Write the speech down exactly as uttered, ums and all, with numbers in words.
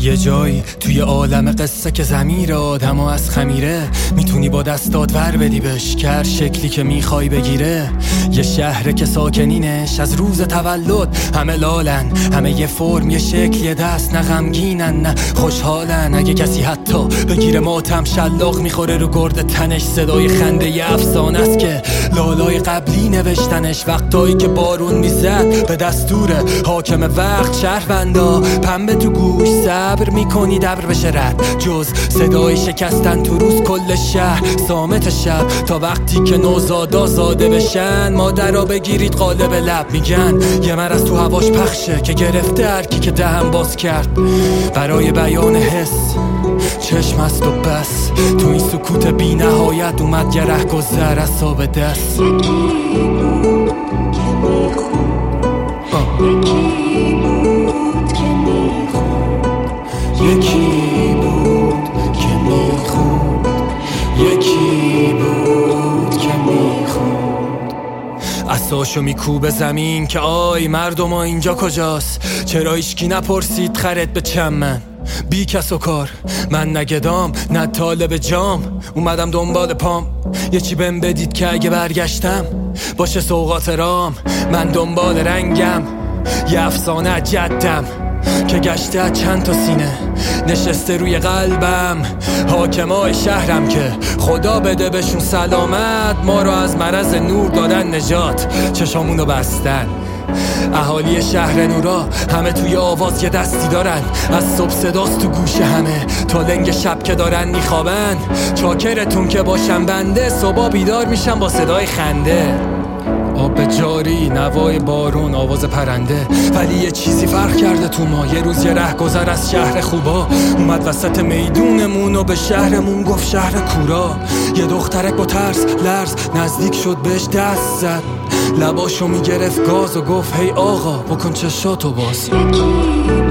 یه جایی توی عالم قصه که ضمیر آدمو از خمیره میتونی با دستات ور بدی بهش کر شکلی که میخوای بگیره. یه شهره که ساکنینش از روز تولد همه لالن، همه یه فرم یه شکل یه دست، نه غمگینن نه خوشحالن. اگه کسی حتی بگیره ماتم شلاق میخوره رو گرد تنش. صدای خنده یه افسانه است که لالای قبلی نوشتنش. وقتایی که بارون میزد به دستور حاکم وقت شهروندا پنبه تو گوش صبر میکنی دبر بشه رد. جز صدای شکستن تو روز کل شهر صامت شب تا وقتی که نوزادا زاده بشن. مادرها بگیرید قالب لب میگن یه مرض تو هواش پخشه که گرفته هرکی که دهن باز کرد برای بیان حس. چشم است و بس تو این سکوت بی نهایت اومد گره گذر از ساب دست. یکی بود که میخوند، یکی بود که میخوند، یکی بود که میخوند، یکی بود که میخوند. اساشو میکوبه زمین که آی مردم ها اینجا کجاست؟ چرا ایشکی نپرسید خرد به چمن؟ بی کس و کار من نگدام نه طالب جام اومدم دنبال پام. یه چی بهم بدید که اگه برگشتم باشه سوغات رام. من دنبال رنگم یه افسانه جدم که گشته چند تا سینه نشسته روی قلبم. حاکمای شهرم که خدا بده بهشون سلامت ما رو از مرض نور دادن نجات چشامونو بستن. اهالی شهر نورا همه توی آواز یه دستی دارن، از صبح صداست تو گوش همه تا لنگ شب که دارن میخوابن. چاکرتون که باشم بنده صبح بیدار میشم با صدای خنده. آب جاری، نوای بارون، آواز پرنده. ولی یه چیزی فرق کرده تو ما. یه روز یه رهگذر از شهر خوبا اومد وسط میدونمون و به شهرمون گفت شهر کورا. یه دخترک با ترس لرز نزدیک شد بهش دست زد، لباشو میگرفت گاز و گفت هی آقا بکن چشاتو باز. یکی